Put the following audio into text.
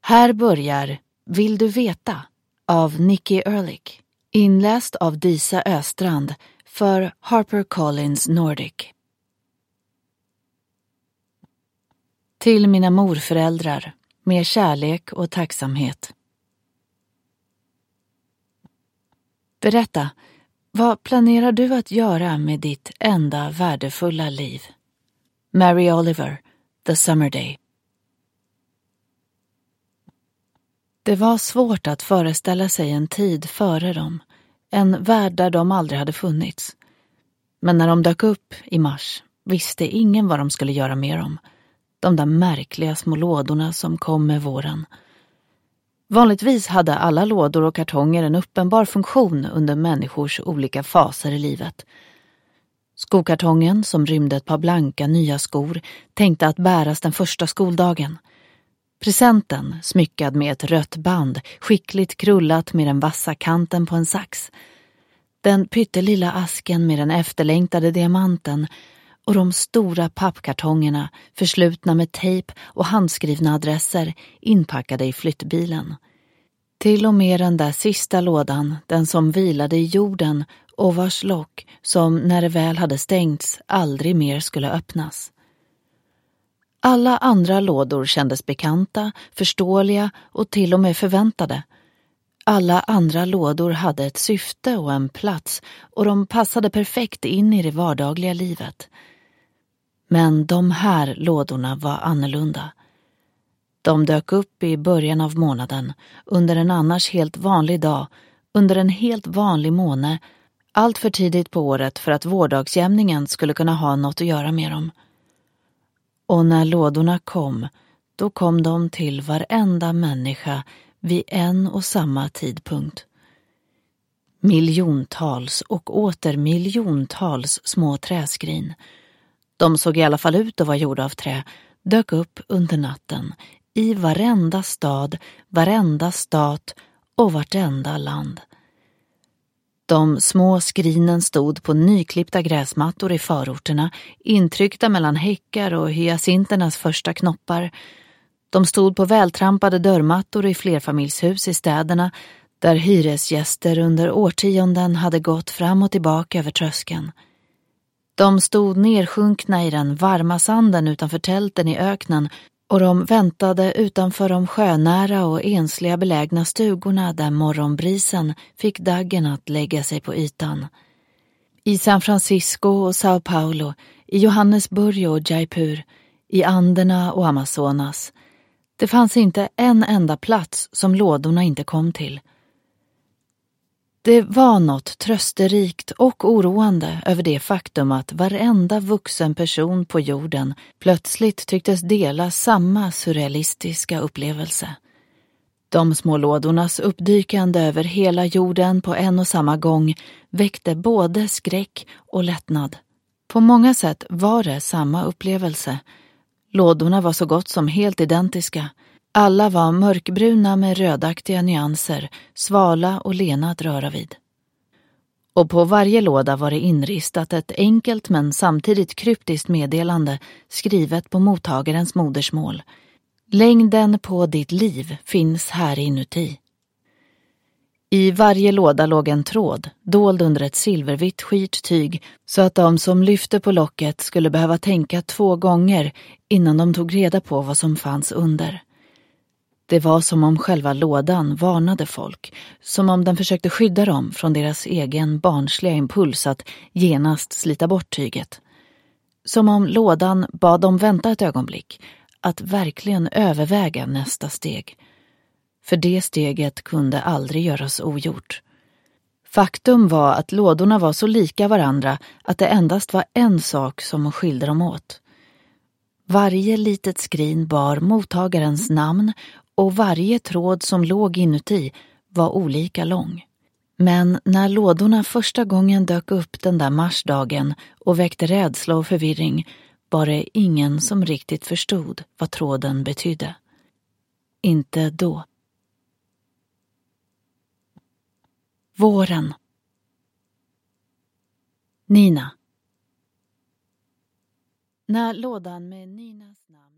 Här börjar Vill du veta av Nikki Ehrlich, inläst av Disa Östrand för HarperCollins Nordic. Till mina morföräldrar, med kärlek och tacksamhet. Berätta, vad planerar du att göra med ditt enda värdefulla liv? Mary Oliver, The Summer Day. Det var svårt att föreställa sig en tid före dem, en värld där de aldrig hade funnits. Men när de dök upp i mars visste ingen vad de skulle göra med dem. De där märkliga små lådorna som kom med våren. Vanligtvis hade alla lådor och kartonger en uppenbar funktion under människors olika faser i livet. Skokartongen, som rymde ett par blanka nya skor, tänkte att bäras den första skoldagen. Presenten, smyckad med ett rött band, skickligt krullat med den vassa kanten på en sax. Den pyttelilla asken med den efterlängtade diamanten och de stora pappkartongerna förslutna med tejp och handskrivna adresser inpackade i flyttbilen. Till och med den där sista lådan, den som vilade i jorden och vars lock, som när det väl hade stängts, aldrig mer skulle öppnas. Alla andra lådor kändes bekanta, förståeliga och till och med förväntade. Alla andra lådor hade ett syfte och en plats och de passade perfekt in i det vardagliga livet. Men de här lådorna var annorlunda. De dök upp i början av månaden, under en annars helt vanlig dag, under en helt vanlig måne, allt för tidigt på året för att vårdagsjämningen skulle kunna ha något att göra med dem. Och när lådorna kom, då kom de till varenda människa vid en och samma tidpunkt. Miljontals och åter miljontals små träskrin. De såg i alla fall ut att vara gjorda av trä, dök upp under natten i varenda stad, varenda stat och vartenda land. De små skrinen stod på nyklippta gräsmattor i förorterna, intryckta mellan häckar och hyacinternas första knoppar. De stod på vältrampade dörrmattor i flerfamiljshus i städerna, där hyresgäster under årtionden hade gått fram och tillbaka över tröskeln. De stod nersjunkna i den varma sanden utanför tälten i öknen och de väntade utanför de sjönära och ensliga belägna stugorna där morgonbrisen fick daggen att lägga sig på ytan. I San Francisco och Sao Paulo, i Johannesburg och Jaipur, i Anderna och Amazonas. Det fanns inte en enda plats som lådorna inte kom till. Det var något trösterikt och oroande över det faktum att varenda vuxen person på jorden plötsligt tycktes dela samma surrealistiska upplevelse. De små lådornas uppdykande över hela jorden på en och samma gång väckte både skräck och lättnad. På många sätt var det samma upplevelse. Lådorna var så gott som helt identiska. Alla var mörkbruna med rödaktiga nyanser, svala och lena att röra vid. Och på varje låda var det inristat ett enkelt men samtidigt kryptiskt meddelande skrivet på mottagarens modersmål. Längden på ditt liv finns här inuti. I varje låda låg en tråd, dold under ett silvervitt skirt tyg, så att de som lyfte på locket skulle behöva tänka 2 gånger innan de tog reda på vad som fanns under. Det var som om själva lådan varnade folk, som om den försökte skydda dem från deras egen barnsliga impuls att genast slita bort tyget. Som om lådan bad dem vänta ett ögonblick, att verkligen överväga nästa steg. För det steget kunde aldrig göras ogjort. Faktum var att lådorna var så lika varandra att det endast var en sak som skilde dem åt. Varje litet skrin bar mottagarens namn och varje tråd som låg inuti var olika lång. Men när lådorna första gången dök upp den där marsdagen och väckte rädsla och förvirring var det ingen som riktigt förstod vad tråden betydde. Inte då. Våren. Nina. När lådan med Ninas namn